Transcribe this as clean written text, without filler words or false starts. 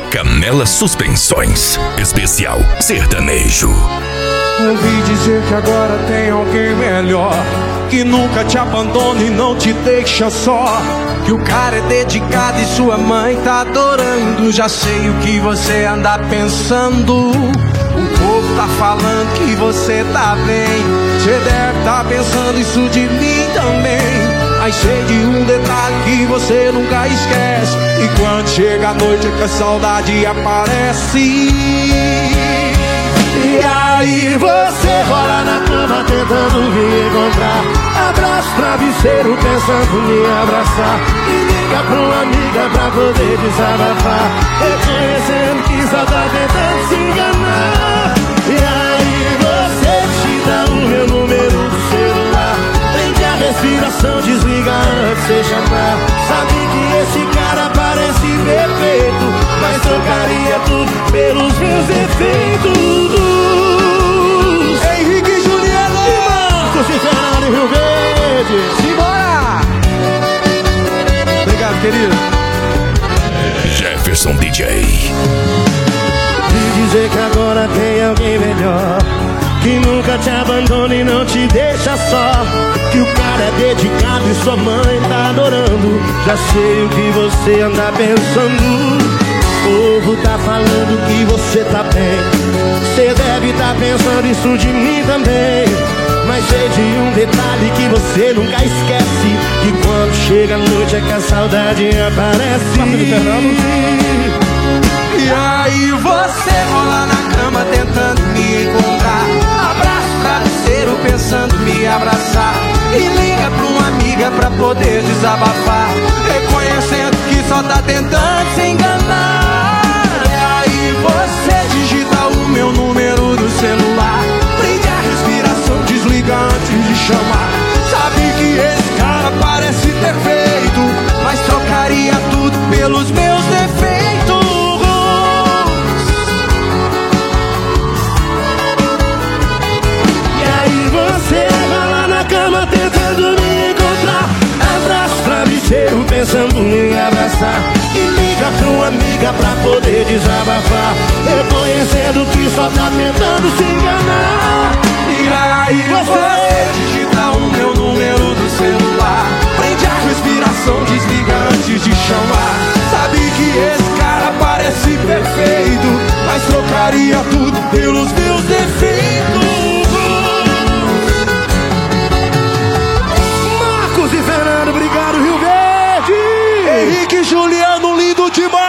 Canela Suspensões, especial sertanejo. Ouvi dizer que agora tem alguém melhor, que nunca te abandona e não te deixa só, que o cara é dedicado e sua mãe tá adorando. Já sei o que você anda pensando. O povo tá falando que você tá bem. Você deve tá pensando isso de mim também. Mas sei de um detalhe que você nunca esquece, e quando chega a noite é que a saudade aparece. E aí você rola na cama tentando me encontrar, abraço travesseiro pensando em me abraçar, e liga pra uma amiga pra poder desabafar, reconhecendo que só tá tentando se enganar. E aí você digita o meu número do celular, prende a respiração, desliga antes de chamar. Sabe que esse cara parece perfeito, mas trocaria tudo pelos meus defeitos. Henrique e Juliano E Marcos e Fernando Rio Verde. Simbora! Obrigado, querido. Jefferson DJ. E dizer que agora tem alguém melhor, que nunca te abandona e não te deixa só, que o cara é dedicado e sua mãe tá adorando. Já sei o que você anda pensando. O povo tá falando que você tá bem. Você deve tá pensando isso de mim também. Mas sei de um detalhe que você nunca esquece, que quando chega a noite é que a saudade aparece. E aí você rola na cama tentando me encontrar, abraço travesseiro pensando em me abraçar, e liga pra uma amiga pra poder desabafar, reconhecendo que só tá tentando se enganar. E aí você digita o meu número do celular, prende a respiração, desliga antes de chamar. Sabe que esse cara parece perfeito, mas trocaria tudo pelos meus defeitos. Cama tentando me encontrar, abraço travesseiro pensando em abraçar, e liga pra uma amiga pra poder desabafar, reconhecendo que só tá tentando se enganar. E aí você digita o meu número do celular, prende a respiração, desliga antes de chamar. Sabe que esse cara parece perfeito, mas trocaria tudo pelos meus defeitos. Obrigado, Rio Verde! Henrique e Juliano, lindo demais!